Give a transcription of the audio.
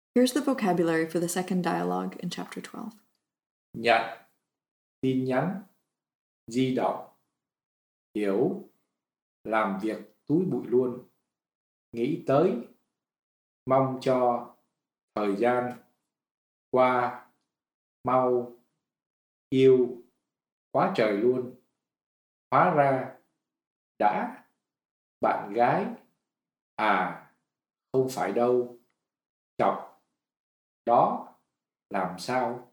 Here's the vocabulary for the second dialogue in chapter 12. Nhận, tin nhắn, di động, hiểu, làm việc túi bụi luôn, nghĩ tới, mong cho, thời gian, qua, mau, yêu, quá trời luôn, hóa ra, đã, bạn gái, à, không phải đâu, chọc, đó, làm sao.